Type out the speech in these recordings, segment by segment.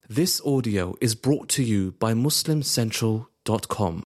This audio is brought to you by MuslimCentral.com.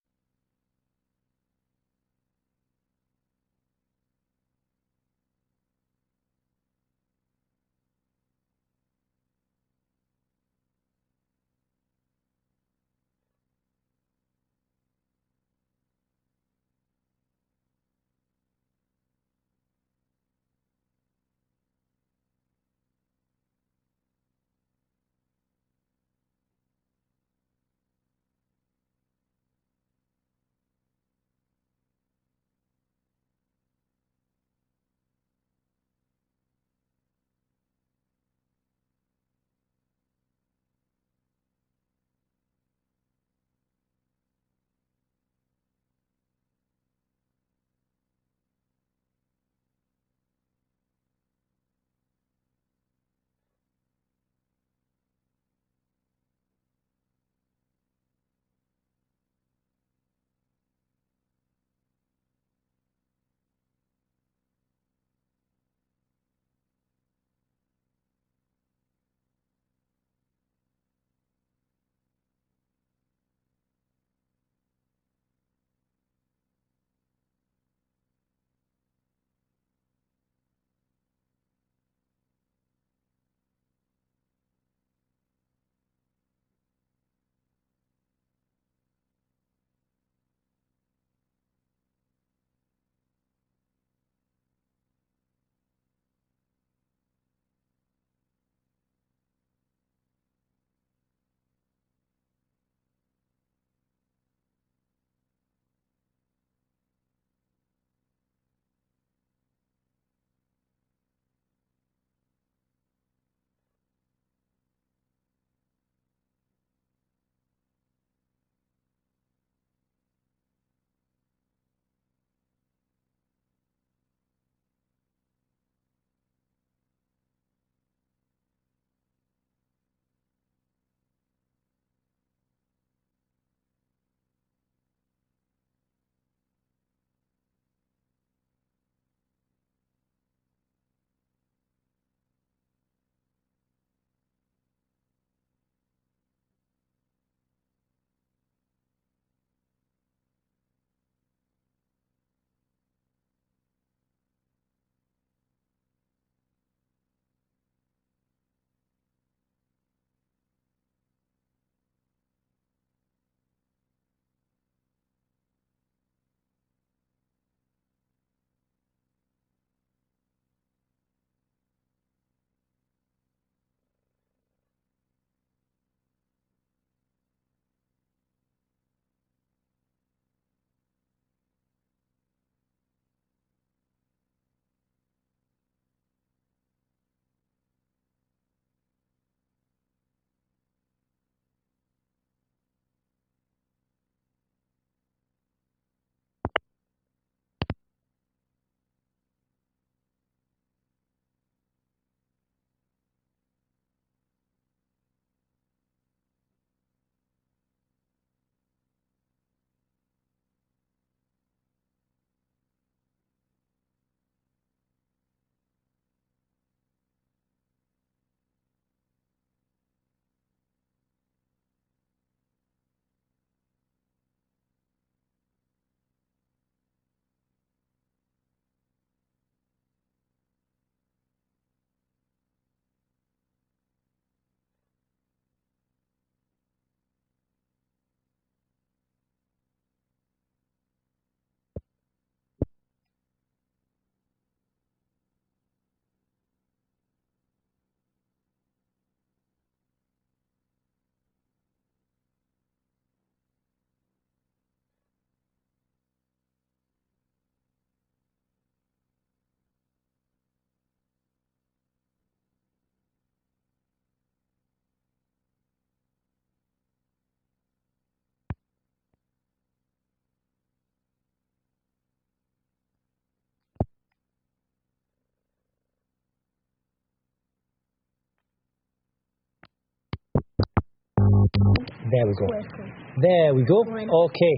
There we go. There we go. Okay.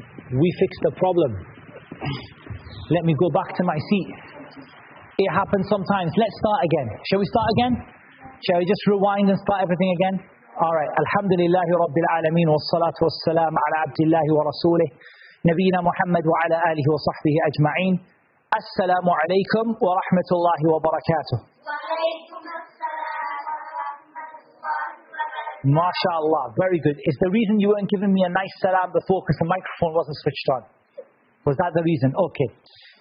We fixed the problem. Let me go back to my seat. It happens sometimes. Let's start again. Shall we start again? Shall we just rewind and start everything again? All right. Alhamdulillahi Rabbil Alameen wa salatu wa salam ala abdillahi wa rasulih Nabiina Muhammad wa ala alihi wa sahbihi ajma'een. Assalamu alaikum wa rahmatullahi wa barakatuh. MashaAllah. Very good. Is the reason you weren't giving me a nice salam before because the microphone wasn't switched on? Was that the reason? Okay.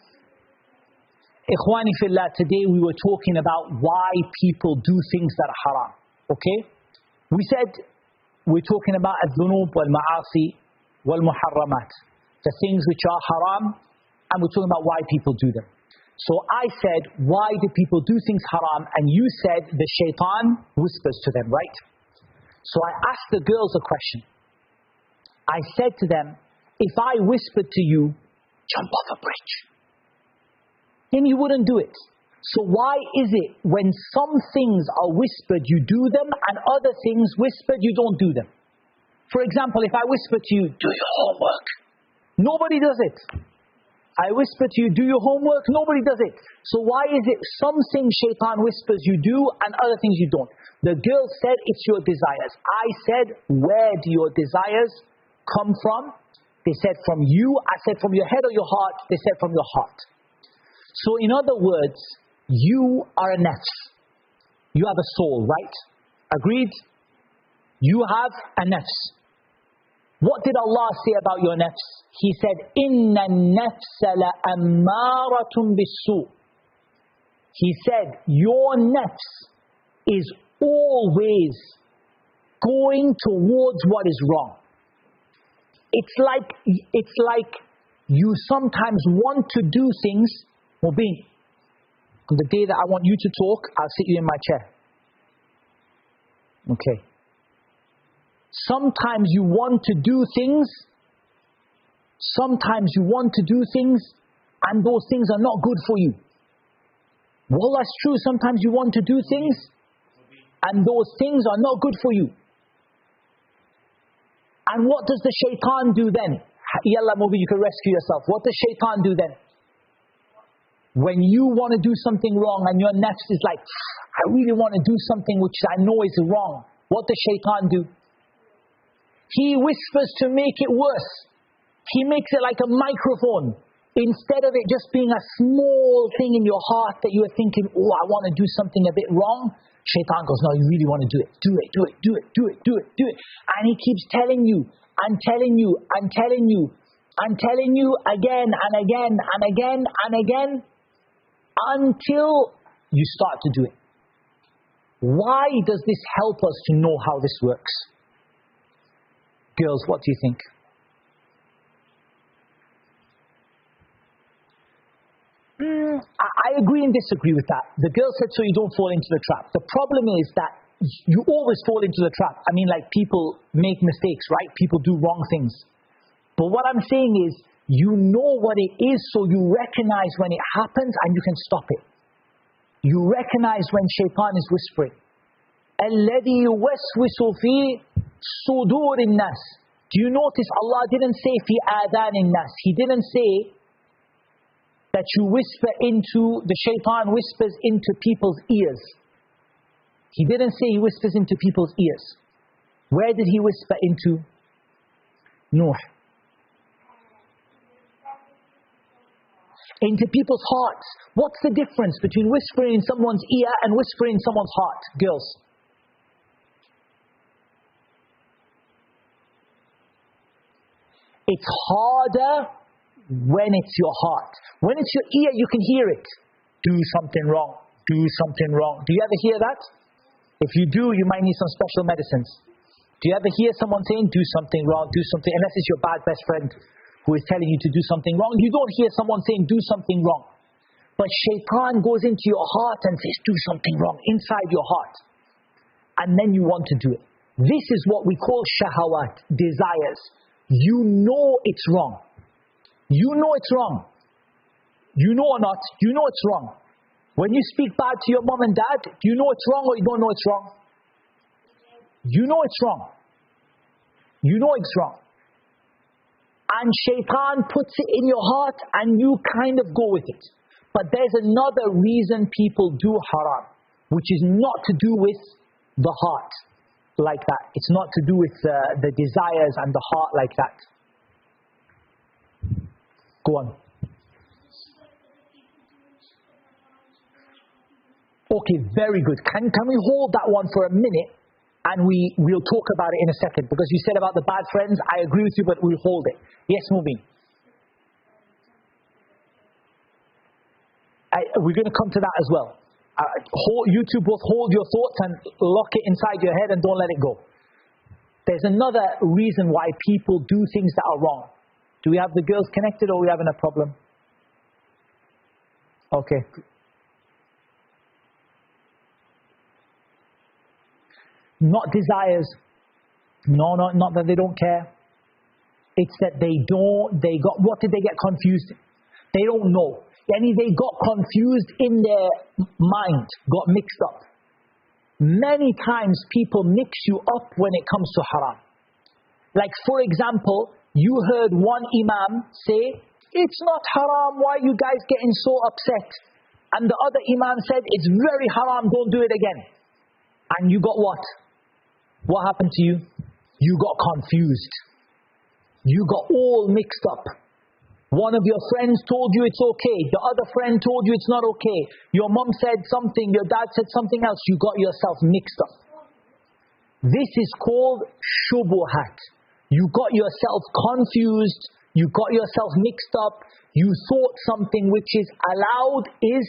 Ikhwani fillah, today we were talking about why people do things that are haram. Okay? We said we're talking about al-dhunub wal-ma'asi wal-muharramat. The things which are haram, and we're talking about why people do them. So I said, why do people do things haram? And you said the shaitan whispers to them, right? So I asked the girls a question. I said to them, if I whispered to you, jump off a bridge, then you wouldn't do it. So why is it when some things are whispered, you do them, and other things whispered, you don't do them? For example, if I whisper to you, do your homework, nobody does it. I whisper to you, do your homework, nobody does it. So why is it some things shaitan whispers you do, and other things you don't? The girl said, it's your desires. I said, where do your desires come from? They said, from you. I said, from your head or your heart? They said, from your heart. So in other words, you are a nafs. You have a soul, right? Agreed? You have a nafs. What did Allah say about your nafs? He said, Inna nafsa la ammaratun bisu. He said, your nafs is always going towards what is wrong. It's like you sometimes want to do things. Mubin, on the day that I want you to talk, I'll sit you in my chair. Okay. Sometimes you want to do things. Sometimes you want to do things, and those things are not good for you. Well, that's true. Sometimes you want to do things, and those things are not good for you. And what does the shaitan do then? Yalla, Mubi, you can rescue yourself. What does shaitan do then? When you want to do something wrong and your nafs is like, I really want to do something which I know is wrong. What does shaitan do? He whispers to make it worse. He makes it like a microphone. Instead of it just being a small thing in your heart that you are thinking, oh, I want to do something a bit wrong. Shaitan goes, no, you really want to do it. Do it, do it, do it, do it, do it, do it. And he keeps telling you, and telling you, and telling you, and telling you again, and again, and again, and again, until you start to do it. Why does this help us to know how this works? Girls, what do you think? I agree and disagree with that. The girl said, so you don't fall into the trap. The problem is that you always fall into the trap. I mean, like, people make mistakes, right? People do wrong things. But what I'm saying is, you know what it is, so you recognize when it happens and you can stop it. You recognize when shaitan is whispering. الَّذِي يُوَسْوِسُ فِي صُدُورِ النَّاسِ. Do you notice Allah didn't say فِي آذَانِ النَّاسِ. He didn't say that you whisper into, the shaitan whispers into people's ears. He didn't say he whispers into people's ears. Where did he whisper into? Nuh. Into people's hearts. What's the difference between whispering in someone's ear and whispering in someone's heart? Girls. It's harder when it's your heart. When it's your ear, you can hear it. Do something wrong. Do something wrong. Do you ever hear that? If you do, you might need some special medicines. Do you ever hear someone saying, do something wrong, do something, unless it's your bad best friend who is telling you to do something wrong. You don't hear someone saying, do something wrong. But shaitan goes into your heart and says, do something wrong, inside your heart. And then you want to do it. This is what we call shahawat, desires. You know it's wrong. You know it's wrong. You know or not, you know it's wrong. When you speak bad to your mom and dad, do you know it's wrong or you don't know it's wrong? You know it's wrong. You know it's wrong. And shaitan puts it in your heart and you kind of go with it. But there's another reason people do haram, which is not to do with the heart. like that. It's not to do with the desires and the heart like that. Go on. Okay, very good. Can we hold that one for a minute, and we'll talk about it in a second, because you said about the bad friends. I agree with you, but we'll hold it. Yes, Mubin. We're going to come to that as well. You two both hold your thoughts and lock it inside your head and don't let it go. There's another reason why people do things that are wrong. Do we have the girls connected, or are we having a problem? Okay. Not desires. No, not that they don't care. It's that what did they get confused? They don't know. They got confused in their mind, got mixed up. Many times people mix you up when it comes to haram. Like, for example, you heard one imam say, it's not haram, why are you guys getting so upset? And the other imam said, it's very haram, don't do it again. And you got what? What happened to you? You got confused. You got all mixed up. One of your friends told you it's okay. The other friend told you it's not okay. Your mom said something, your dad said something else. You got yourself mixed up. This is called shubuhat. You got yourself confused. You got yourself mixed up. You thought something which is allowed is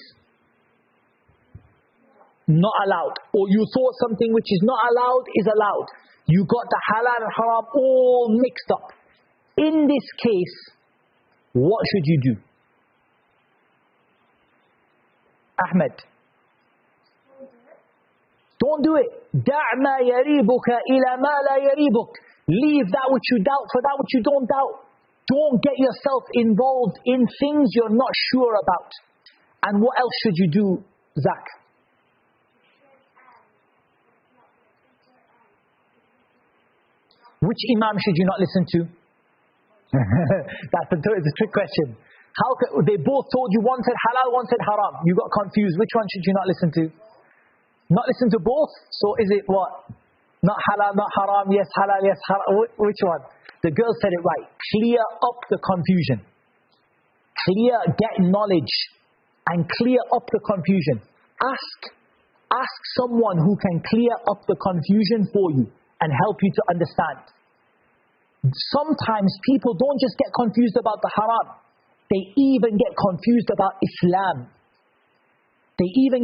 not allowed. Or you thought something which is not allowed is allowed. You got the halal and haram all mixed up. In this case, what should you do? Ahmed. Don't do it. دع ما يريبك إلى ما لا يريبك. Leave that which you doubt for that which you don't doubt. Don't get yourself involved in things you're not sure about. And what else should you do, Zach? Which imam should you not listen to? That's a trick question. They both told you, one said halal, one said haram. You got confused. Which one should you not listen to? Not listen to both? So is it what? Not halal, not haram, yes halal, yes haram. Which one? The girl said it right. Clear up the confusion. Get knowledge and clear up the confusion. Ask someone who can clear up the confusion for you and help you to understand. Sometimes people don't just get confused about the haram. They even get confused about Islam. Isn't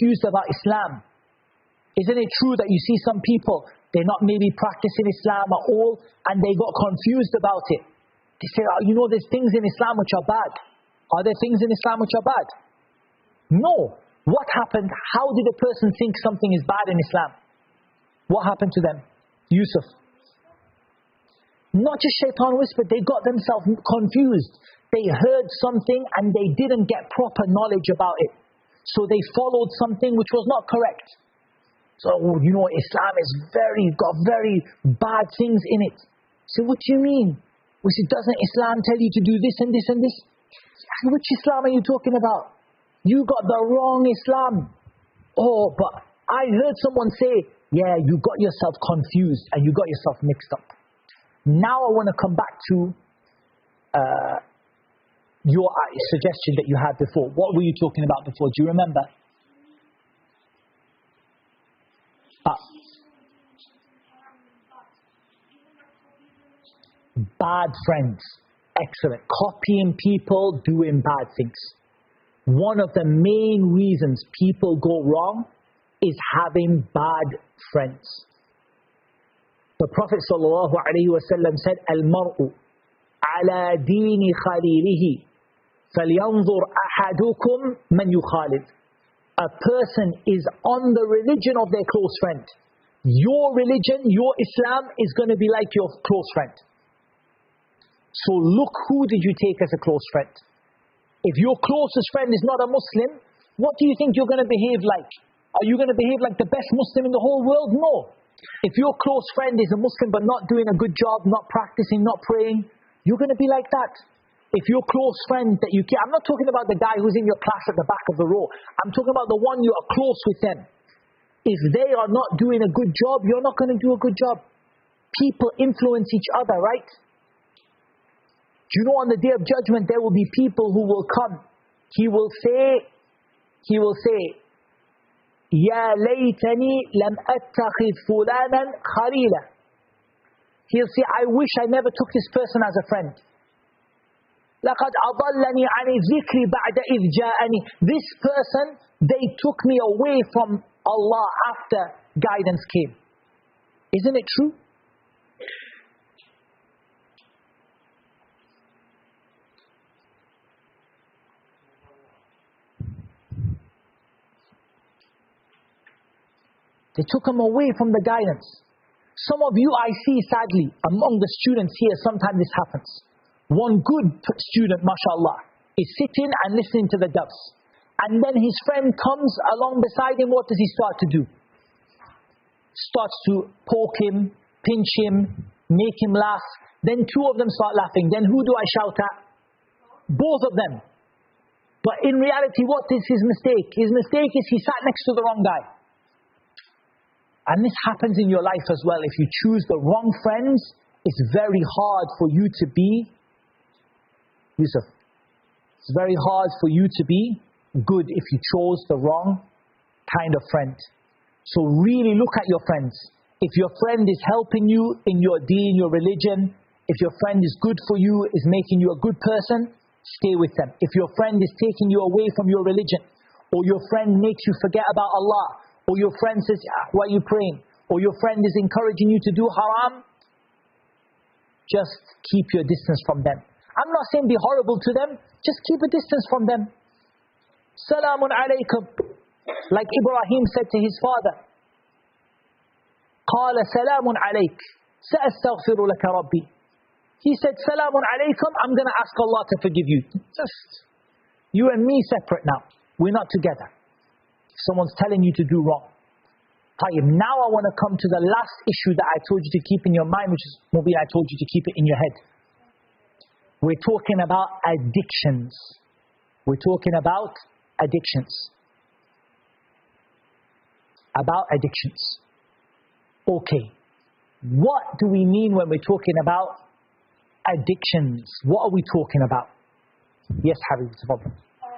it true that you see some people, they're not maybe practicing Islam at all, and they got confused about it? They say, there's things in Islam which are bad. Are there things in Islam which are bad? No. What happened? How did a person think something is bad in Islam? What happened to them? Yusuf. Not just shaitan whispered, they got themselves confused. They heard something and they didn't get proper knowledge about it. So they followed something which was not correct. So, Islam is got very bad things in it. So what do you mean? We said, doesn't Islam tell you to do this and this and this? Which Islam are you talking about? You got the wrong Islam. Oh, but I heard someone say, yeah, you got yourself confused and you got yourself mixed up. Now I want to come back to your suggestion that you had before. What were you talking about before? Do you remember? Bad friends. Excellent. Copying people doing bad things. One of the main reasons people go wrong is having bad friends. The Prophet ﷺ said, Al-mar'u ala dini khalilihi falyanzur ahadukum man yukhalid. A person is on the religion of their close friend. Your religion, your Islam is going to be like your close friend. So look, who did you take as a close friend? If your closest friend is not a Muslim, what do you think you're going to behave like? Are you going to behave like the best Muslim in the whole world? No. If your close friend is a Muslim but not doing a good job, not practicing, not praying, you're going to be like that. If your close friend that you care, I'm not talking about the guy who's in your class at the back of the row. I'm talking about the one you are close with them. If they are not doing a good job, you're not going to do a good job. People influence each other, right? Do you know on the Day of Judgment there will be people who will come. He will say, Ya laytani lam attakhidh fulanan khalila. He'll say, I wish I never took this person as a friend. لَقَدْ أَضَلَّنِي عَنِ الذِّكْرِ بَعْدَ إِذْ جَاءَنِي. This person, they took me away from Allah after guidance came. Isn't it true? They took him away from the guidance. Some of you I see sadly, among the students here, sometimes this happens. One good student, mashallah, is sitting and listening to the dars. And then his friend comes along beside him, what does he start to do? Starts to poke him, pinch him, make him laugh. Then two of them start laughing. Then who do I shout at? Both of them. But in reality, what is his mistake? His mistake is he sat next to the wrong guy. And this happens in your life as well. If you choose the wrong friends, it's very hard for you to be Yusuf. It's very hard for you to be good if you chose the wrong kind of friend. So really look at your friends. If your friend is helping you in your deen, your religion, if your friend is good for you, is making you a good person, stay with them. If your friend is taking you away from your religion, or your friend makes you forget about Allah, or your friend says, why are you praying? Or your friend is encouraging you to do haram, just keep your distance from them. I'm not saying be horrible to them, just keep a distance from them. Salamun alaykum. Like Ibrahim said to his father, قال سلام عليك سأستغفر لك ربي. He said, Salamun alaykum, I'm going to ask Allah to forgive you. Just you and me separate now. We're not together. Someone's telling you to do wrong. Now I want to come to the last issue that I told you to keep in your mind, which is maybe I told you to keep it in your head. We're talking about addictions. We're talking about addictions. About addictions. Okay. What do we mean when we're talking about addictions? What are we talking about? Yes, Habib, it's a problem.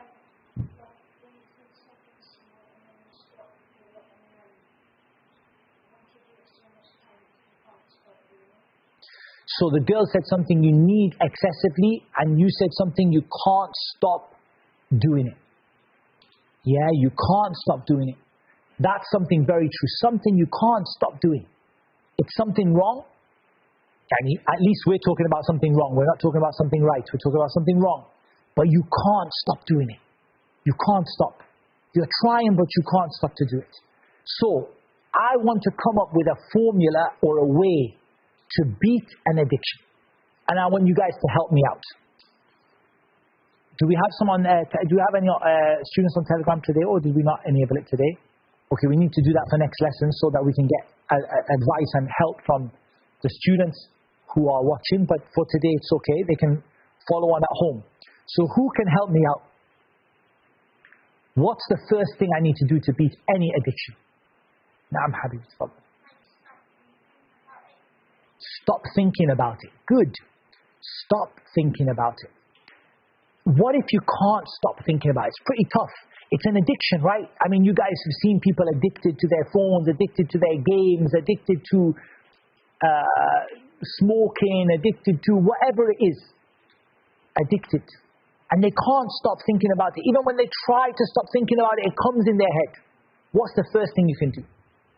So the girl said something you need excessively, and you said something you can't stop doing it. Yeah, you can't stop doing it. That's something very true. Something you can't stop doing. It's something wrong. I mean, at least we're talking about something wrong. We're not talking about something right. We're talking about something wrong. But you can't stop doing it. You can't stop. You're trying, but you can't stop to do it. So, I want to come up with a formula or a way to beat an addiction. And I want you guys to help me out. Do we have someone, do we have any students on Telegram today, or did we not enable it today? Okay, we need to do that for next lesson so that we can get advice and help from the students who are watching. But for today, it's okay. They can follow on at home. So who can help me out? What's the first thing I need to do to beat any addiction? Naam Habib, tafadhal. Stop thinking about it. Good. Stop thinking about it. What if you can't stop thinking about it? It's pretty tough. It's an addiction, right? I mean, you guys have seen people addicted to their phones, addicted to their games, addicted to smoking, addicted to whatever it is. Addicted. And they can't stop thinking about it. Even when they try to stop thinking about it, it comes in their head. What's the first thing you can do?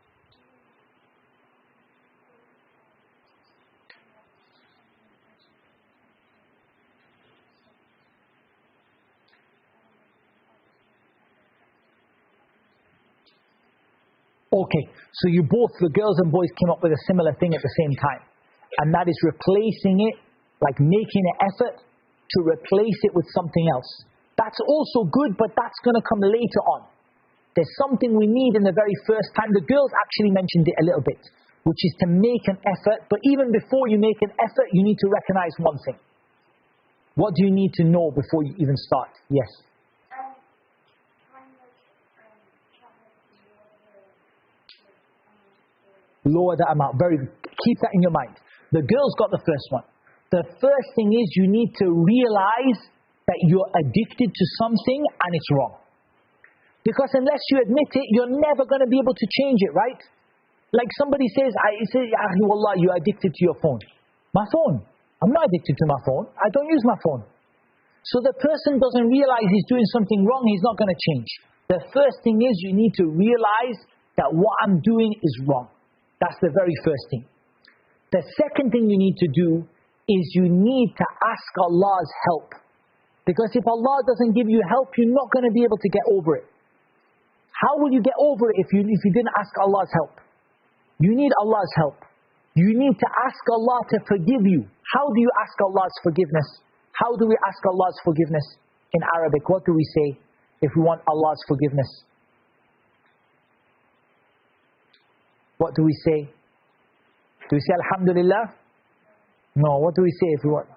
Okay, so you both, the girls and boys, came up with a similar thing at the same time. And that is replacing it, like making an effort to replace it with something else. That's also good, but that's going to come later on. There's something we need in the very first time. The girls actually mentioned it a little bit, which is to make an effort. But even before you make an effort, you need to recognize one thing. What do you need to know before you even start? Yes. Lower the amount. Keep that in your mind. The girls got the first one. The first thing is you need to realize that you're addicted to something and it's wrong. Because unless you admit it, you're never going to be able to change it, right? Like somebody says, Wallah, you're addicted to your phone. My phone? I'm not addicted to my phone. I don't use my phone. So the person doesn't realize he's doing something wrong, he's not going to change. The first thing is you need to realize that what I'm doing is wrong. That's the very first thing. The second thing you need to do is you need to ask Allah's help. Because if Allah doesn't give you help, you're not going to be able to get over it. How will you get over it if you didn't ask Allah's help? You need Allah's help. You need to ask Allah to forgive you. How do you ask Allah's forgiveness? How do we ask Allah's forgiveness in Arabic? What do we say if we want Allah's forgiveness? What do we say? Do we say Alhamdulillah? No, what do we say if we want?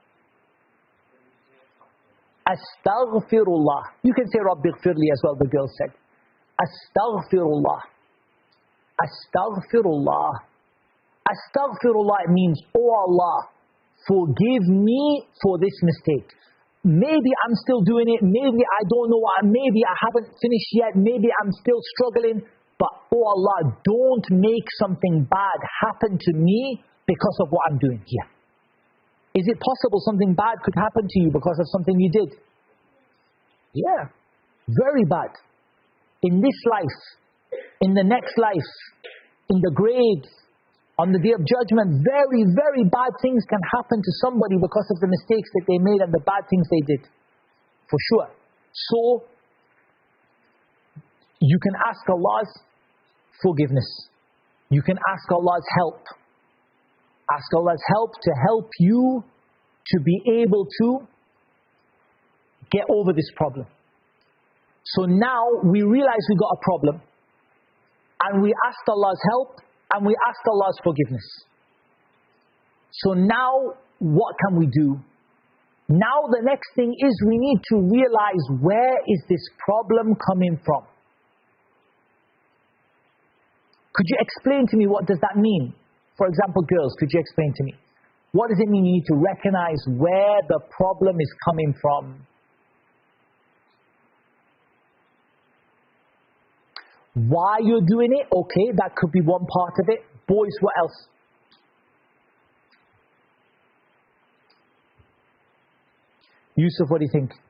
Astaghfirullah. You can say Rabbi Ghfirli as well, the girl said. Astaghfirullah. Astaghfirullah. Astaghfirullah means, oh Allah, forgive me for this mistake. Maybe I'm still doing it, maybe I don't know, maybe I haven't finished yet, maybe I'm still struggling, but oh Allah, don't make something bad happen to me because of what I'm doing here. Is it possible something bad could happen to you because of something you did? Yeah, very bad. In this life, in the next life, in the grave, on the Day of Judgment, very, very bad things can happen to somebody because of the mistakes that they made and the bad things they did. For sure. So, you can ask Allah's forgiveness. You can ask Allah's help. Ask Allah's help to help you to be able to get over this problem. So now we realize we got a problem. And we asked Allah's help. And we ask Allah's forgiveness. So now, what can we do? Now the next thing is we need to realize where is this problem coming from? Could you explain to me what does that mean? For example, girls, could you explain to me? What does it mean you need to recognize where the problem is coming from? Why you're doing it, okay, that could be one part of it. Boys, what else? Yusuf, what do you think?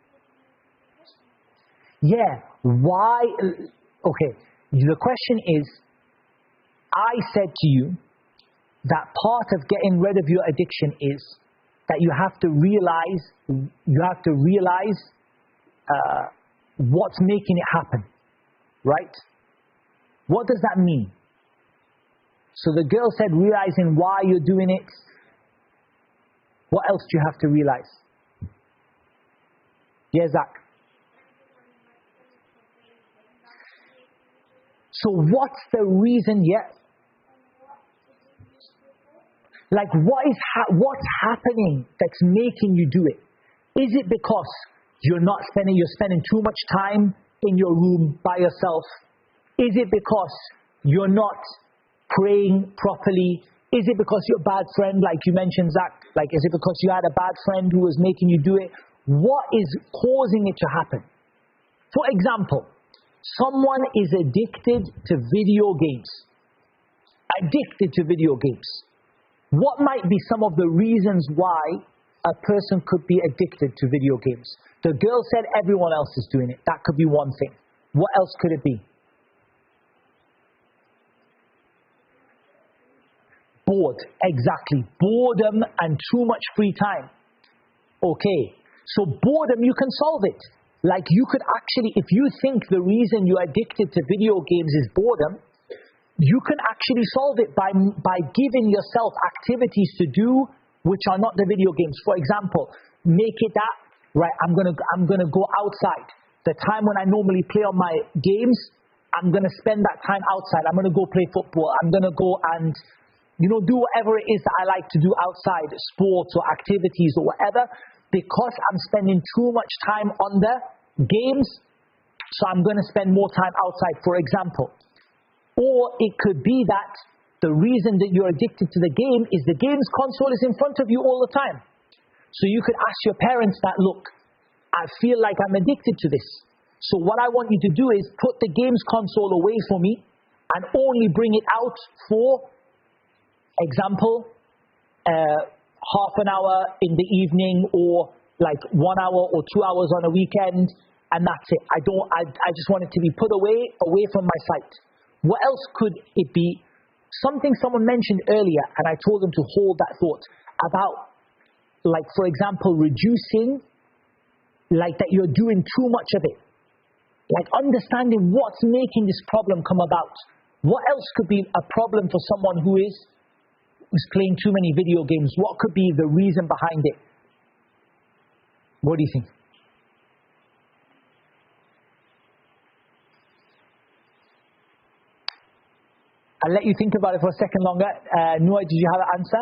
Yeah, why? Okay, the question is, I said to you that part of getting rid of your addiction is that you have to realize what's making it happen, right? What does that mean? So the girl said realizing why you're doing it. What else do you have to realize? Yeah, Zach. So what's the reason yet? Like what's happening that's making you do it? Is it because you're spending too much time in your room by yourself? Is it because you're not praying properly? Is it because you're a bad friend, like you mentioned, Zach? Like, is it because you had a bad friend who was making you do it? What is causing it to happen? For example, someone is addicted to video games. Addicted to video games. What might be some of the reasons why a person could be addicted to video games? The girl said everyone else is doing it. That could be one thing. What else could it be? Bored, exactly. Boredom and too much free time. Okay, so boredom, you can solve it. Like you could actually, if you think the reason you're addicted to video games is boredom, you can actually solve it by giving yourself activities to do which are not the video games. For example, make it that, right, I'm gonna go outside. The time when I normally play on my games, I'm gonna spend that time outside. I'm gonna go play football. I'm gonna go and do whatever it is that I like to do outside, sports or activities or whatever, because I'm spending too much time on the games, so I'm going to spend more time outside, for example. Or it could be that The reason that you're addicted to the game is the game's console is in front of you all the time. So you could ask your parents that, look, I feel like I'm addicted to this. So what I want you to do is put the game's console away for me and only bring it out for example, half an hour in the evening or like 1 hour or 2 hours on a weekend, and that's it. I just want it to be put away from my sight. What else could it be? Something someone mentioned earlier, and I told them to hold that thought about, like, for example, reducing, like that you're doing too much of it. Like understanding what's making this problem come about. What else could be a problem for someone who's playing too many video games? What could be the reason behind it? What do you think? I'll let you think about it for a second longer. Noor, did you have an answer?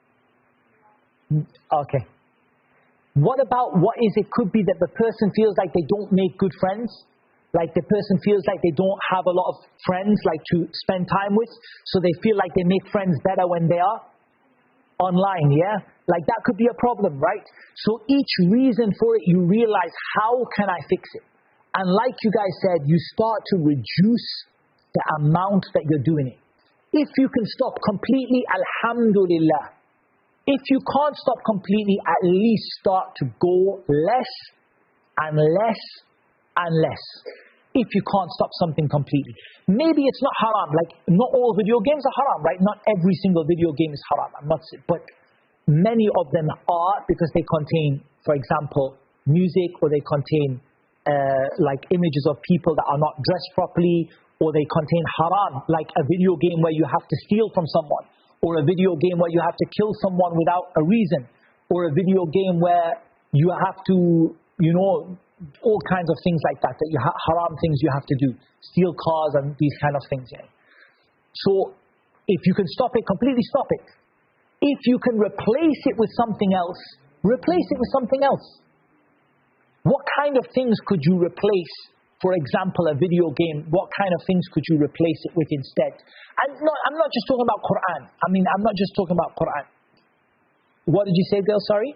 Okay. What about it could be that the person feels like they don't make good friends? Like the person feels like they don't have a lot of friends like to spend time with, so they feel like they make friends better when they are online, yeah? Like that could be a problem, right? So each reason for it, you realize, how can I fix it? And like you guys said, you start to reduce the amount that you're doing it. If you can stop completely, alhamdulillah. If you can't stop completely, at least start to go less and less and less. If you can't stop something completely. Maybe it's not haram, like not all video games are haram, right? Not every single video game is haram, I'm not saying, but many of them are, because they contain, for example, music, or they contain like images of people that are not dressed properly, or they contain haram, like a video game where you have to steal from someone, or a video game where you have to kill someone without a reason, or a video game where you have to, all kinds of things like that, haram things you have to do, steal cars and these kind of things. Yeah. So if you can stop it completely, stop it. If you can replace it with something else, replace it with something else. What kind of things could you replace? For example, a video game, what kind of things could you replace it with instead? And no, I'm not just talking about Quran. I'm not just talking about Quran. What did you say, girl? Sorry?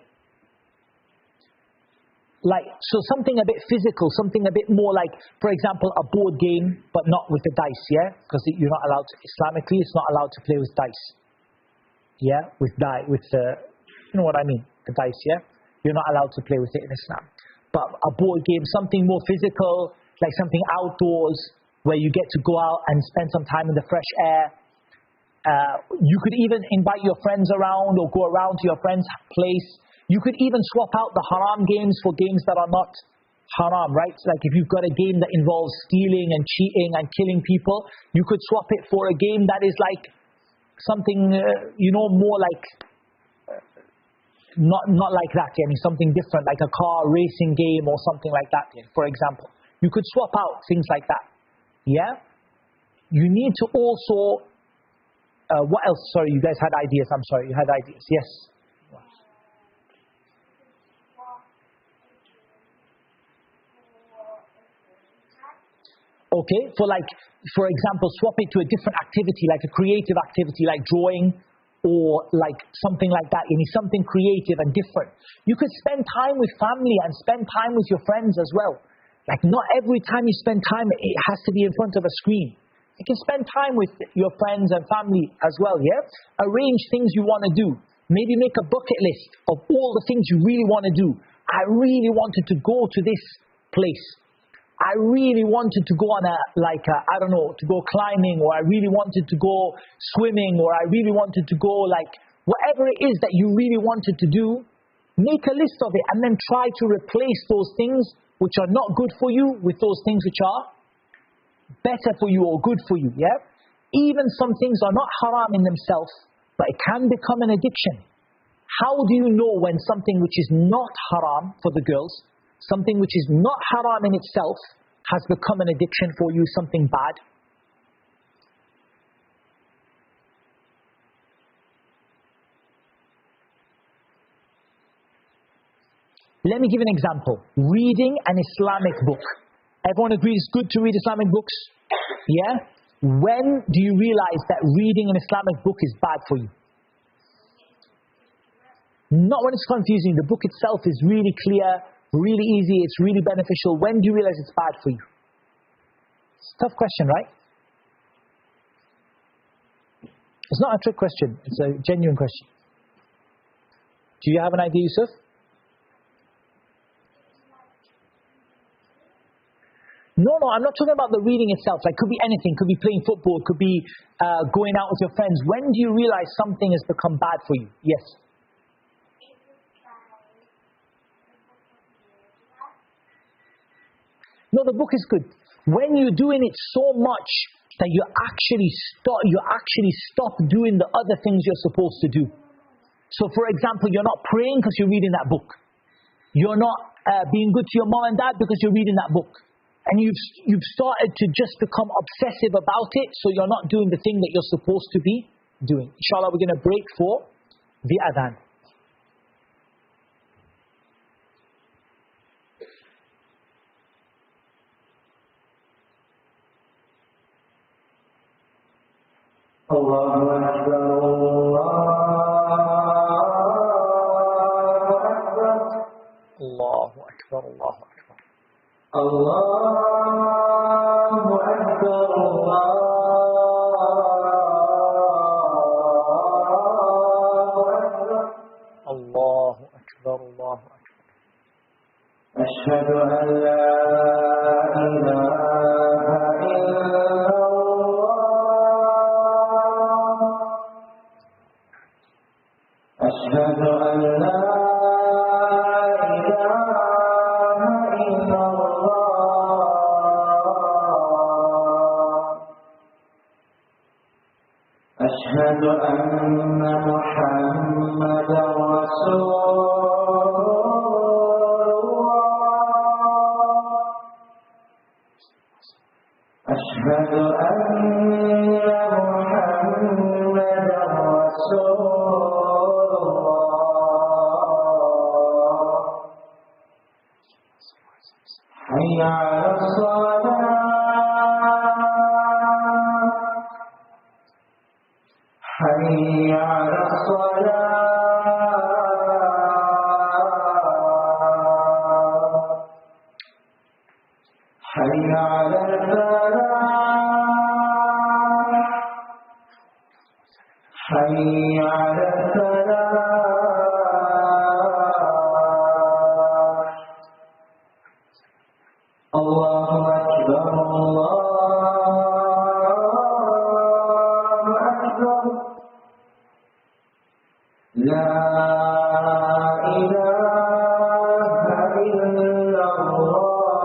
So something a bit physical, something a bit more like, for example, a board game, but not with the dice, yeah? Because you're not allowed to, Islamically, it's not allowed to play with dice. Yeah? You know what I mean? The dice, yeah? You're not allowed to play with it in Islam. But a board game, something more physical, like something outdoors, where you get to go out and spend some time in the fresh air. You could even invite your friends around, or go around to your friend's place. You could even swap out the haram games for games that are not haram, right? Like if you've got a game that involves stealing and cheating and killing people, you could swap it for a game that is like something, more like, not like that, something different, like a car racing game or something like that, for example. You could swap out things like that, yeah? You need to also, what else? Sorry, you guys had ideas. I'm sorry, you had ideas. Yes. Okay, for example, swap it to a different activity, like a creative activity, like drawing, or like something like that. You need something creative and different. You could spend time with family and spend time with your friends as well. Like not every time you spend time, it has to be in front of a screen. You can spend time with your friends and family as well, yeah? Arrange things you want to do. Maybe make a bucket list of all the things you really want to do. I really wanted to go to this place. I really wanted to go on to go climbing, or I really wanted to go swimming, or I really wanted to go whatever it is that you really wanted to do, make a list of it and then try to replace those things which are not good for you with those things which are better for you or good for you, yeah? Even some things are not haram in themselves, but it can become an addiction. How do you know when something which is not haram for the girls, something which is not haram in itself, has become an addiction for you, something bad? Let me give an example. Reading an Islamic book. Everyone agrees it's good to read Islamic books? Yeah? When do you realize that reading an Islamic book is bad for you? Not when it's confusing. The book itself is really clear, really easy, it's really beneficial. When do you realize it's bad for you? It's a tough question, right? It's not a trick question. It's a genuine question. Do you have an idea, Yusuf? No, I'm not talking about the reading itself. Like, could be anything. Could be playing football. Could be going out with your friends. When do you realize something has become bad for you? Yes. No, the book is good. When you're doing it so much that you actually stop doing the other things you're supposed to do. So, for example, you're not praying because you're reading that book. You're not being good to your mom and dad because you're reading that book. And you've started to just become obsessive about it, so you're not doing the thing that you're supposed to be doing. Inshallah, we're going to break for the adhan. Allahu Akbar, Allahu Akbar, Allahu Akbar. Allahu Akbar, Allahu Akbar, Allahu Akbar. Ashhadu an la ilaha illallah. Ashhadu an la أشهد أن محمدا رسول الله أشهد أن محمدا رسول الله حي على الصلاة حي على الصلاة حي على الفلاح حي على الفلاح الله أكبر الله أكبر لا إله إلا الله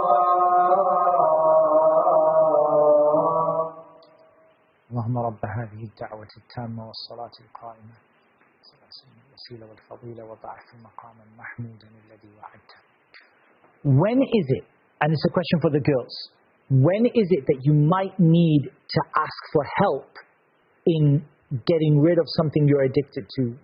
اللهم رب هذه الدعوة التامة والصلاة القائمة الوسيلة والفضيلة وبعث مقاما محمودا الذي وعدته. When is it, and it's a question for the girls, when is it that you might need to ask for help in getting rid of something you're addicted to?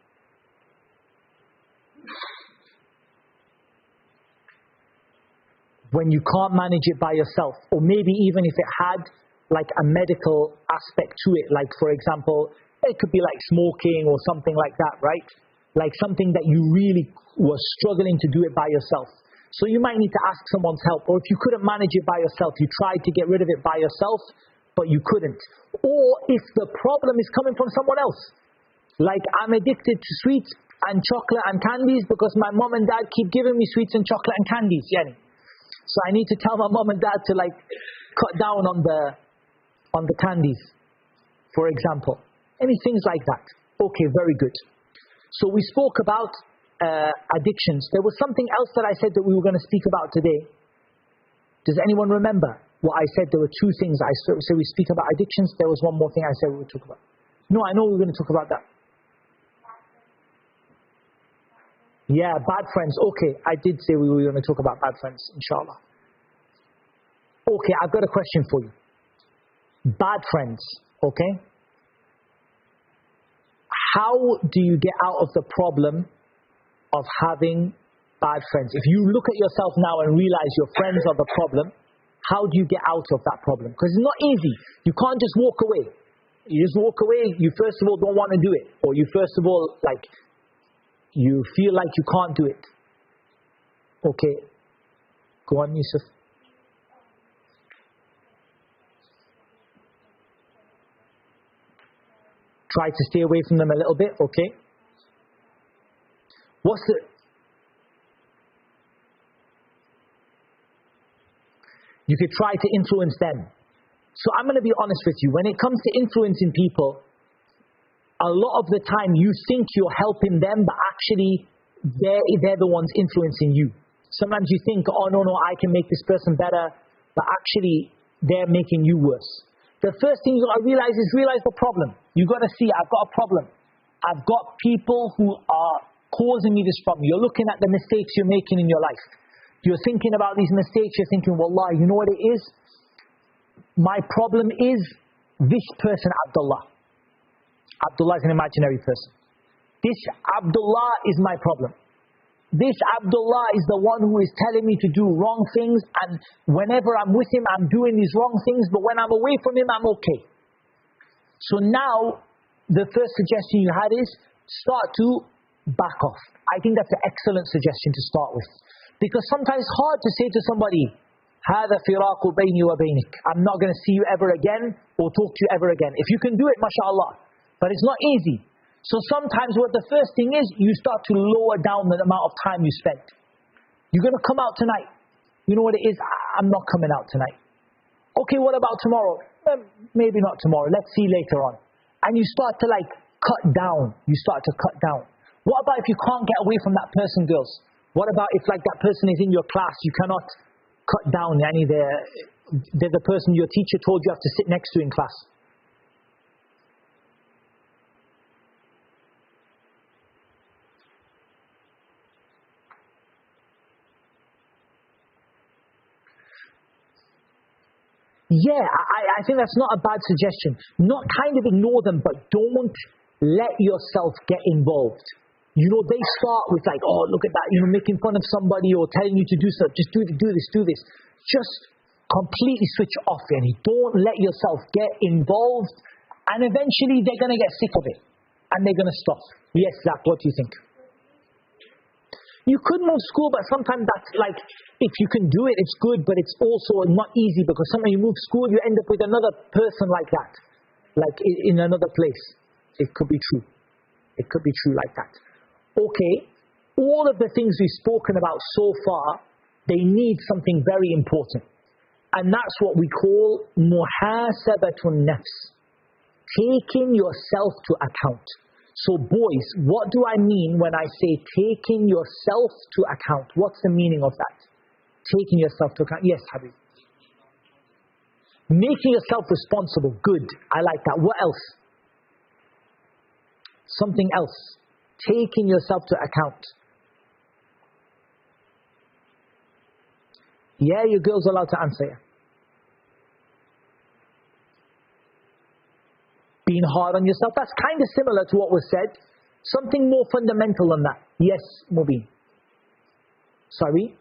When you can't manage it by yourself, or maybe even if it had like a medical aspect to it, like for example, it could be like smoking or something like that, right? Like something that you really were struggling to do it by yourself. So you might need to ask someone's help, or if you couldn't manage it by yourself, you tried to get rid of it by yourself, but you couldn't. Or if the problem is coming from someone else, like I'm addicted to sweets and chocolate and candies because my mom and dad keep giving me sweets and chocolate and candies, yani. So I need to tell my mom and dad to like cut down on the candies, for example. Any things like that. Okay, very good. So we spoke about addictions. There was something else that I said that we were going to speak about today. Does anyone remember what I said? There were two things. I said we speak about addictions. There was one more thing I said we would talk about. No, I know we were going to talk about that. Yeah, bad friends. Okay, I did say we were going to talk about bad friends, inshallah. Okay, I've got a question for you. Bad friends, okay? How do you get out of the problem of having bad friends? If you look at yourself now and realize your friends are the problem, How do you get out of that problem? Because it's not easy. You can't just walk away. You just walk away, you first of all don't want to do it. Or you first of all, like, you feel like you can't do it. Okay. Go on, Yusuf. Try to stay away from them a little bit, okay? You could try to influence them. So I'm going to be honest with you. When it comes to influencing people, a lot of the time you think you're helping them, but actually they're the ones influencing you. Sometimes you think, oh no, I can make this person better, but actually they're making you worse. The first thing you got to realize the problem. You got to see, I've got a problem. I've got people who are causing me this problem. You're looking at the mistakes you're making in your life. You're thinking about these mistakes. You're thinking, wallah, you know what it is? My problem is this person, Abdullah. Abdullah is an imaginary person. This Abdullah is my problem. This Abdullah is the one who is telling me to do wrong things, and whenever I'm with him, I'm doing these wrong things, but when I'm away from him, I'm okay. So now, the first suggestion you had is, start to back off. I think that's an excellent suggestion to start with. Because sometimes it's hard to say to somebody, هَذَا فِرَاقُ بَيْنِي وَبَيْنِكَ, I'm not going to see you ever again, or talk to you ever again. If you can do it, mashallah. But it's not easy. So sometimes what the first thing is, you start to lower down the amount of time you spend. You're going to come out tonight. You know what it is? I'm not coming out tonight. Okay, what about tomorrow? Maybe not tomorrow. Let's see later on. And you start to cut down. You start to cut down. What about if you can't get away from that person, girls? What about if that person is in your class, you cannot cut down? They're the person your teacher told you have to sit next to in class. Yeah, I think that's not a bad suggestion. Not kind of ignore them, but don't let yourself get involved. You know, they start with oh, look at that, making fun of somebody or telling you to do stuff. Just do this. Just completely switch off, and don't let yourself get involved. And eventually they're going to get sick of it. And they're going to stop. Yes, Zach, what do you think? You could move school, but sometimes that's if you can do it, it's good, but it's also not easy, because sometimes you move school, you end up with another person like that. In another place. It could be true. It could be true like that. Okay, all of the things we've spoken about so far, they need something very important. And that's what we call muhasabatun nafs. Taking yourself to account. So boys, what do I mean when I say taking yourself to account? What's the meaning of that? Taking yourself to account. Yes, Habib. Making yourself responsible. Good. I like that. What else? Something else. Taking yourself to account. Yeah, your girl's allowed to answer. Being hard on yourself. That's kind of similar to what was said. Something more fundamental than that. Yes, Mubin. Sorry?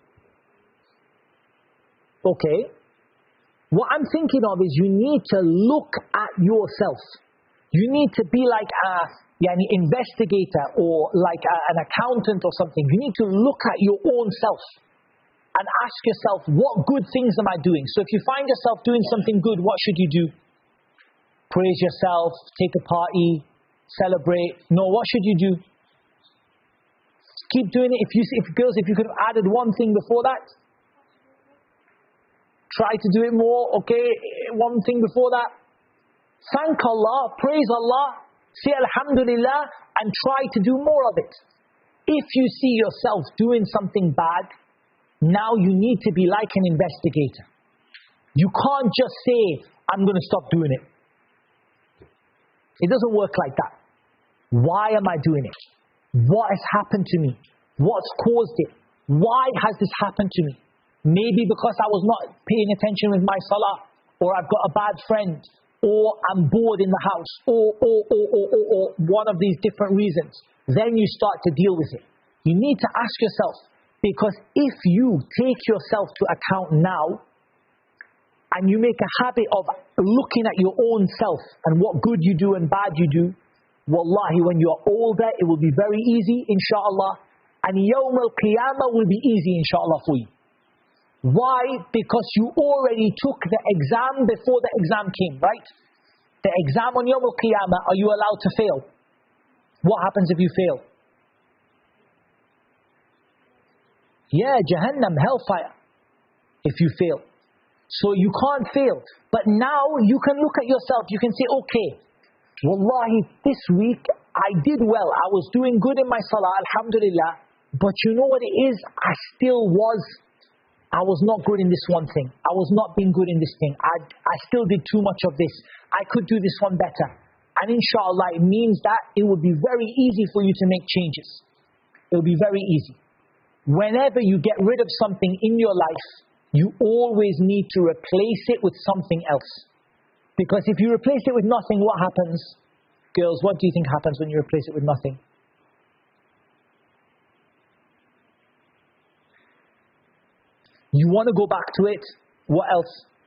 Okay. What I'm thinking of is you need to look at yourself. You need to be like an investigator or an accountant or something. You need to look at your own self and ask yourself, what good things am I doing? So if you find yourself doing something good, what should you do? Praise yourself, take a party, celebrate. No, what should you do? Keep doing it. If you could have added one thing before that, try to do it more. Okay, one thing before that. Thank Allah, praise Allah, say Alhamdulillah, and try to do more of it. If you see yourself doing something bad, now you need to be like an investigator. You can't just say, I'm going to stop doing it. It doesn't work like that. Why am I doing it? What has happened to me? What's caused it? Why has this happened to me? Maybe because I was not paying attention with my salah, or I've got a bad friend, or I'm bored in the house, or one of these different reasons. Then you start to deal with it. You need to ask yourself, because if you take yourself to account now, and you make a habit of looking at your own self and what good you do and bad you do, wallahi, when you are older, it will be very easy, inshallah. And Yawm al-Qiyamah will be easy, inshallah, for you. Why? Because you already took the exam before the exam came, right? The exam on Yawm al-Qiyamah, are you allowed to fail? What happens if you fail? Yeah, Jahannam, hellfire, if you fail. So you can't fail. But now you can look at yourself, you can say, okay, wallahi, this week I did well. I was doing good in my salah, alhamdulillah. But you know what it is? I was not good in this one thing. I was not being good in this thing. I still did too much of this. I could do this one better. And inshallah, it means that it will be very easy for you to make changes. It will be very easy. Whenever you get rid of something in your life, you always need to replace it with something else. Because if you replace it with nothing, what happens? Girls, what do you think happens when you replace it with nothing? You want to go back to it. What else?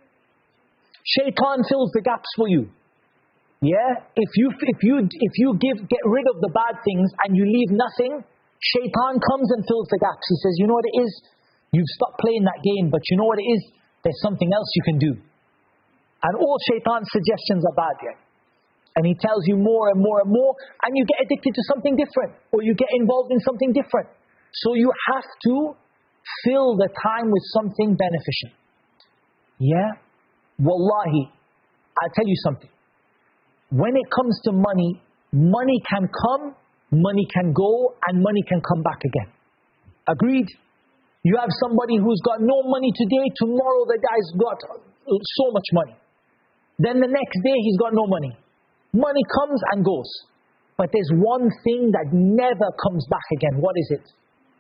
Shaitan fills the gaps for you. Yeah? If you get rid of the bad things and you leave nothing, Shaitan comes and fills the gaps. He says, you know what it is? You've stopped playing that game, but you know what it is? There's something else you can do. And all Shaitan's suggestions are bad, yeah? And he tells you more and more and more, and you get addicted to something different, or you get involved in something different. So you have to fill the time with something beneficial. Yeah? Wallahi, I'll tell you something. When it comes to money, money can come, money can go, and money can come back again. Agreed? You have somebody who's got no money today, tomorrow the guy's got so much money. Then the next day he's got no money. Money comes and goes. But there's one thing that never comes back again. What is it?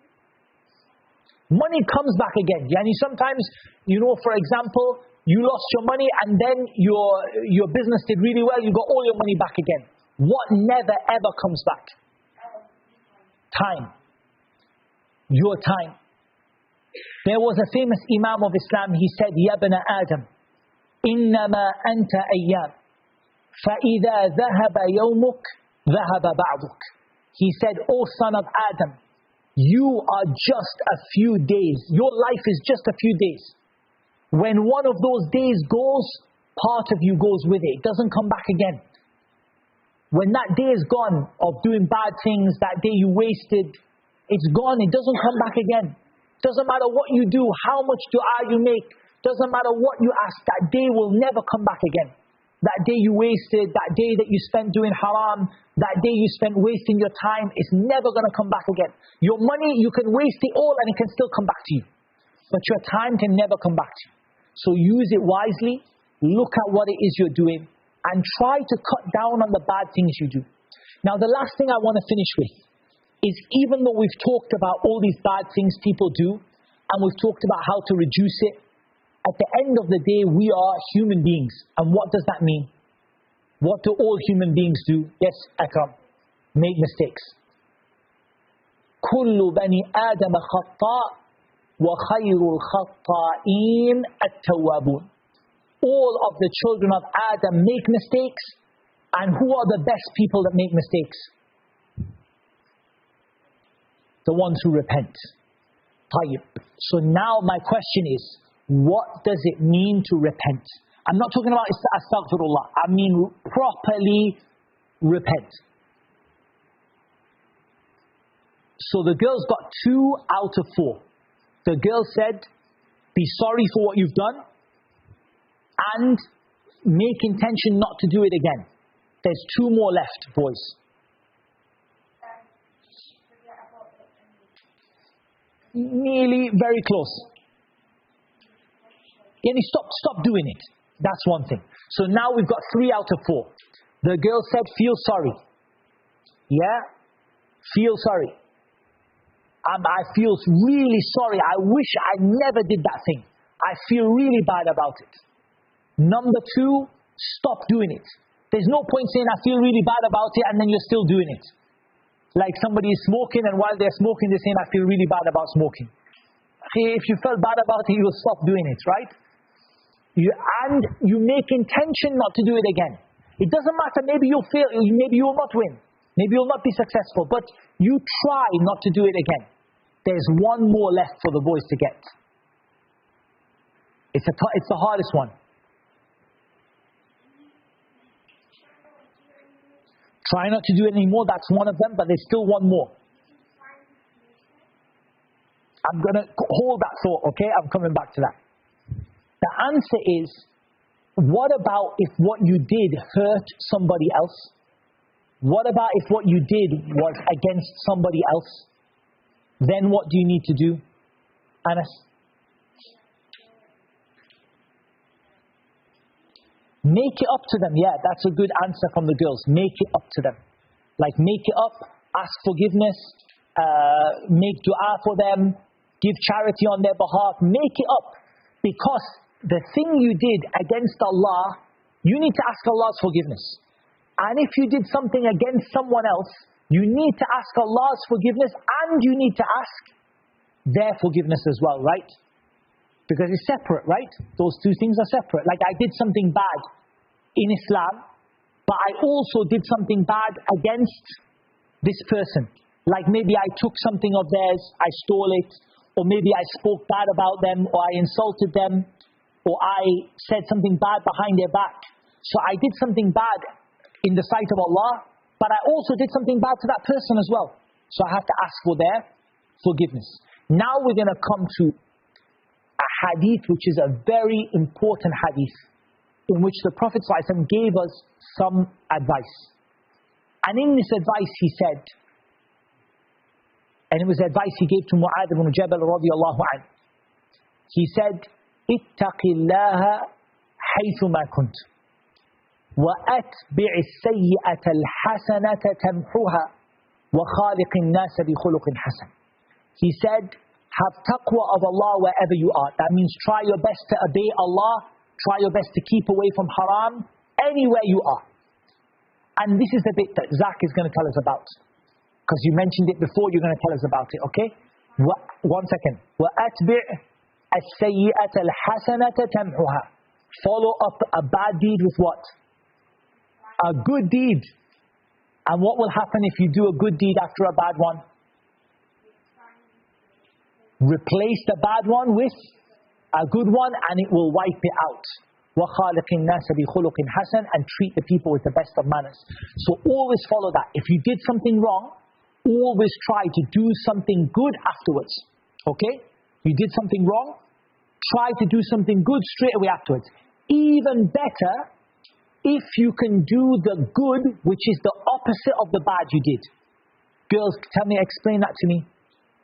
Money comes back again. Yani sometimes, for example, you lost your money and then your business did really well, you got all your money back again. What never ever comes back? Time. Your time. There was a famous Imam of Islam, he said, Ya ibn Adam, innama anta ayyam, فَإِذَا ذَهَبَ يَوْمُكَ ذَهَبَ بَعْضُكَ. He said, O son of Adam, you are just a few days. Your life is just a few days. When one of those days goes, part of you goes with it. It doesn't come back again. When that day is gone of doing bad things, that day you wasted, it's gone. It doesn't come back again. Doesn't matter what you do, how much dua you make, doesn't matter what you ask, that day will never come back again. That day you wasted, that day that you spent doing haram, that day you spent wasting your time, it's never going to come back again. Your money, you can waste it all and it can still come back to you. But your time can never come back to you. So use it wisely, look at what it is you're doing, and try to cut down on the bad things you do. Now the last thing I want to finish with is, even though we've talked about all these bad things people do, and we've talked about how to reduce it, at the end of the day, we are human beings. And what does that mean? What do all human beings do? Yes, Akram, make mistakes. كُلُّ بَنِي آدَمَ خَطَّاء وَخَيْرُ الْخَطَّائِينَ التَّوَّابُونَ. All of the children of Adam make mistakes. And who are the best people that make mistakes? The ones who repent. طيب. So now my question is, what does it mean to repent? I'm not talking about astaghfirullah. I mean properly repent. So the girls got 2 out of 4. The girl said, be sorry for what you've done and make intention not to do it again. There's 2 more left, boys. Nearly, very close. Stop doing it. That's one thing. So now we've got 3 out of 4. The girl said, feel sorry. Yeah? Feel sorry. I feel really sorry. I wish I never did that thing. I feel really bad about it. Number 2, stop doing it. There's no point saying, I feel really bad about it, and then you're still doing it. Like somebody is smoking, and while they're smoking, they're saying, I feel really bad about smoking. If you felt bad about it, you will stop doing it, right? And you make intention not to do it again. It doesn't matter, maybe you'll fail, maybe you will not win, maybe you'll not be successful, but you try not to do it again. There's one more left for the boys to get. It's the hardest one. Try not to do it anymore, that's one of them, but there's still one more. I'm going to hold that thought, okay? I'm coming back to that. The answer is, what about if what you did hurt somebody else? What about if what you did was against somebody else? Then what do you need to do? Anas? Make it up to them. Yeah, that's a good answer from the girls. Make it up to them. Like, make it up, ask forgiveness, make dua for them, give charity on their behalf. Make it up. Because the thing you did against Allah, you need to ask Allah's forgiveness. And if you did something against someone else, you need to ask Allah's forgiveness and you need to ask their forgiveness as well, right? Because it's separate, right? Those two things are separate. Like, I did something bad in Islam, but I also did something bad against this person. Like, maybe I took something of theirs, I stole it, or maybe I spoke bad about them, or I insulted them, or I said something bad behind their back. So I did something bad in the sight of Allah, but I also did something bad to that person as well. So I have to ask for their forgiveness. Now we're going to come to a hadith which is a very important hadith, in which the Prophet ﷺ gave us some advice. And in this advice he said, and it was advice he gave to Mu'adh ibn Jabal radiyallahu anhu. He said, اتق الله حيثما كنت وأتبع السيئة الحسنة تمحها وخالق الناس بخلق حسن. He said, have taqwa of Allah wherever you are. That means try your best to obey Allah, try your best to keep away from haram, anywhere you are. And this is the bit that Zach is going to tell us about. Because you mentioned it before, you're going to tell us about it, okay? 1 second. وَأَتْبِعْ السَّيِّئَةَ الْحَسَنَةَ تَمْحُهَا. Follow up a bad deed with what? A good deed. And what will happen if you do a good deed after a bad one? Replace the bad one with a good one and it will wipe it out. وَخَالِقِ النَّاسَ بِخُلُقٍ حَسَنٍ. And treat the people with the best of manners. So always follow that. If you did something wrong, always try to do something good afterwards. Okay? You did something wrong, try to do something good straight away afterwards. Even better, if you can do the good, which is the opposite of the bad you did. Girls, tell me, explain that to me.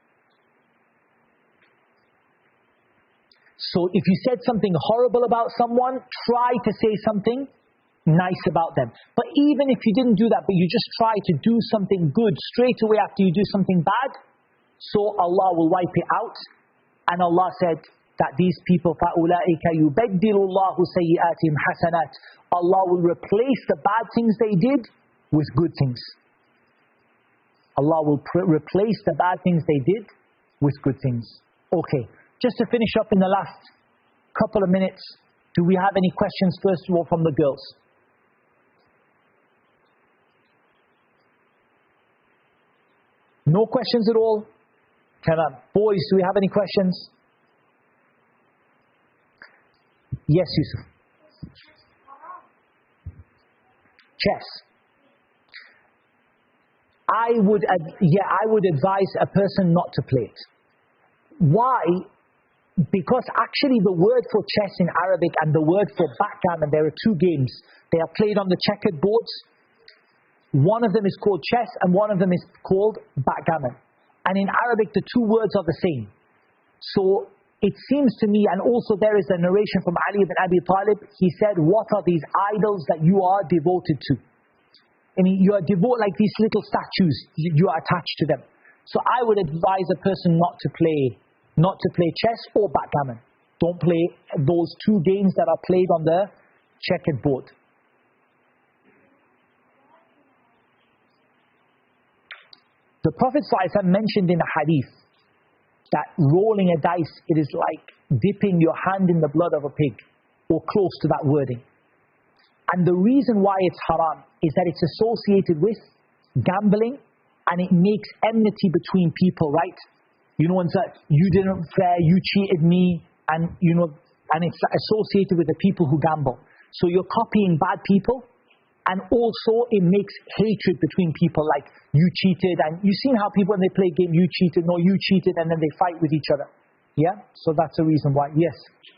So if you said something horrible about someone, try to say something nice about them. But even if you didn't do that, but you just try to do something good straight away after you do something bad, so Allah will wipe it out. And Allah said that these people, فَأُولَٰئِكَ يُبَدِّلُ اللَّهُ سَيِّئَاتِهِمْ حَسَنَاتٍ. Allah will replace the bad things they did with good things. Allah will replace the bad things they did with good things. Okay, just to finish up in the last couple of minutes, do we have any questions first of all from the girls? No questions at all? Boys, do we have any questions? Yes, Yusuf. Chess. I would advise a person not to play it. Why? Because actually the word for chess in Arabic and the word for backgammon, there are two games. They are played on the checkered boards. One of them is called chess and one of them is called backgammon. And in Arabic, the two words are the same. So it seems to me, and also there is a narration from Ali ibn Abi Talib, he said, what are these idols that you are devoted to? I mean, you are devoted like these little statues, you are attached to them. So I would advise a person not to play chess or backgammon. Don't play those two games that are played on the checkered board. The Prophet ﷺ mentioned in a hadith that rolling a dice, it is like dipping your hand in the blood of a pig. or close to that wording. And the reason why it's haram is that it's associated with gambling, and it makes enmity between people, right? You know, and that you didn't fair, you cheated me, and you know, and it's associated with the people who gamble. So you're copying bad people, and also it makes hatred between people, like you cheated, and you've seen how people when they play a game, you cheated, no, you cheated, and then they fight with each other. Yeah? So that's the reason why. Yes.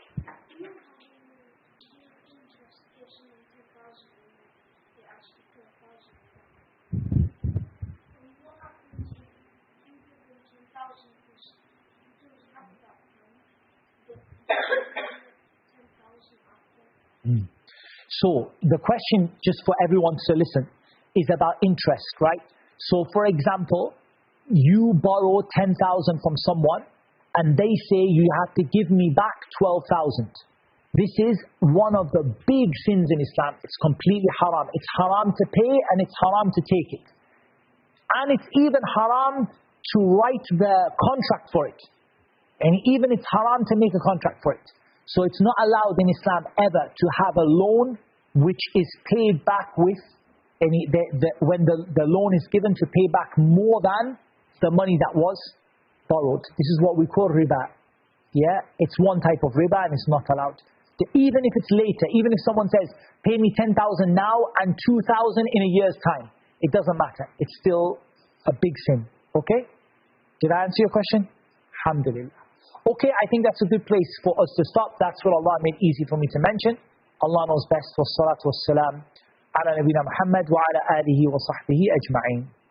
So the question, just for everyone to listen, is about interest, right? So for example, you borrow 10,000 from someone and they say you have to give me back 12,000. This is one of the big sins in Islam. It's completely haram. It's haram to pay and it's haram to take it. And it's even haram to write the contract for it. And even it's haram to make a contract for it. So it's not allowed in Islam ever to have a loan which is paid back with when the loan is given to pay back more than the money that was borrowed. This is what we call riba. Yeah, it's one type of riba and it's not allowed. Even if it's later, even if someone says, pay me 10,000 now and 2,000 in a year's time, it doesn't matter. It's still a big sin. Okay? Did I answer your question? Alhamdulillah. Okay, I think that's a good place for us to stop. That's what Allah made easy for me to mention. Allah knows best. Wassalatu wassalam ala nabina Muhammad wa ala alihi wa sahbihi ajma'in.